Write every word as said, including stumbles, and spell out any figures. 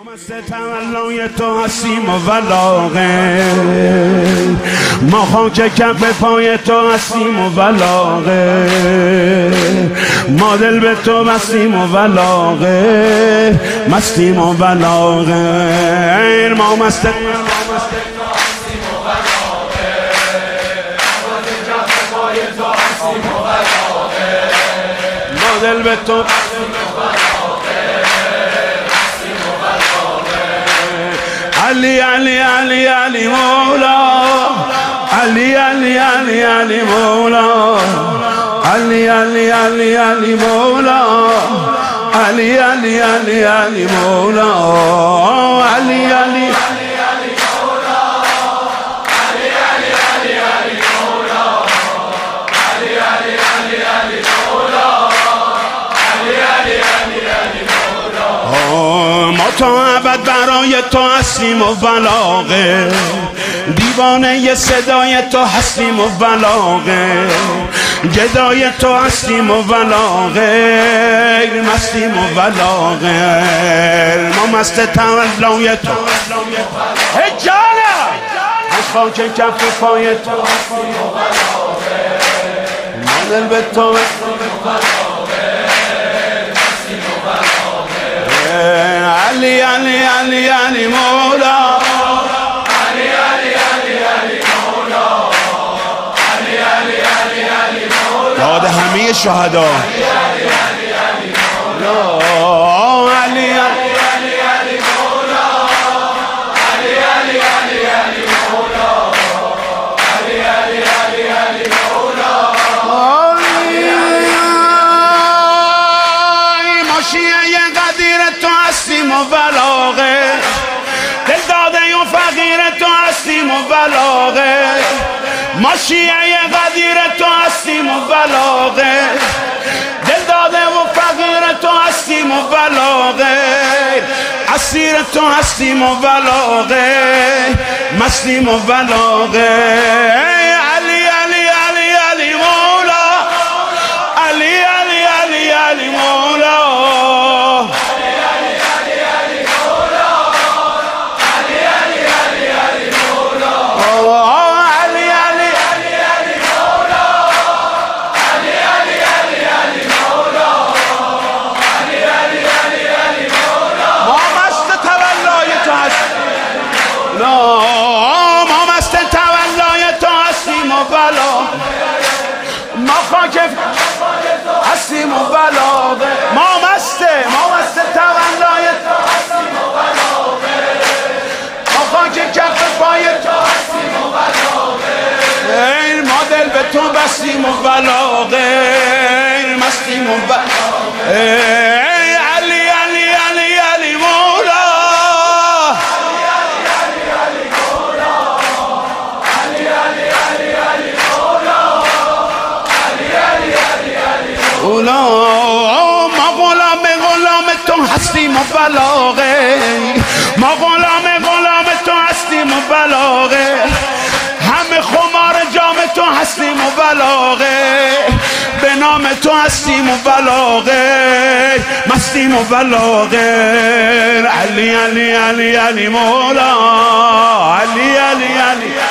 تولای تو هستیم و ولاغه، ما خاک کف پای تو هستیم و ولاغه، ما دل به تو بستیم و ولاغه، مستیم و ولاغه، ما مست ما دل به تو علی علی علی علی مولا، علی علی علی علی مولا، علی علی علی علی مولا، علی علی علی علی مولا، علی علی ما تا ابد برای تو هستیم و ولاغه، دیوانه ی صدای تو هستیم و ولاغه، گدای تو هستیم و ولاغه، مستیم و ولاغه، ما مست تولای تو ای جانم، از خاک کف پای تو هستیم و ولاغه، ما دل به تو علی علی علی علی مولا، علی علی علی علی مولا، علی علی علی علی مولا، داد همه شهدا، علی علی علی مولا، علی علی علی مولا، علی علی علی علی مولا، علی علی علی علی مولا، ماشیه قدیر تو هستیم و ولاغه، دل داده و فقیر تو هستیم و ولاغه، ما شیعه قدیر تو هستیم و ولاغه، دل داده و فقیر تو هستیم و ولاغه، اسیر تو هستیم و ولاغه، مستیم و ولاغه، علی علی علی علی مولا، علی علی علی علی مولا، ما مست تولای تو هستیم و ولاغه، ما خاک هستیم و ولاغه، ما مست ما مست تولای تو هستیم و ولاغه، ما خاک کف پای تو هستیم و ولاغه، ما دل به تو بستیم و ولاغه، مستیم و ولاغه، ما غلام غلام تو هستیم و ولاغه، ما غلام غلام تو هستیم و ولاغه، همه خمار جام تو هستیم و ولاغه، به نام تو هستیم و ولاغه، مستیم و ولاغه، علی علی علی علی مولا، علی علی علی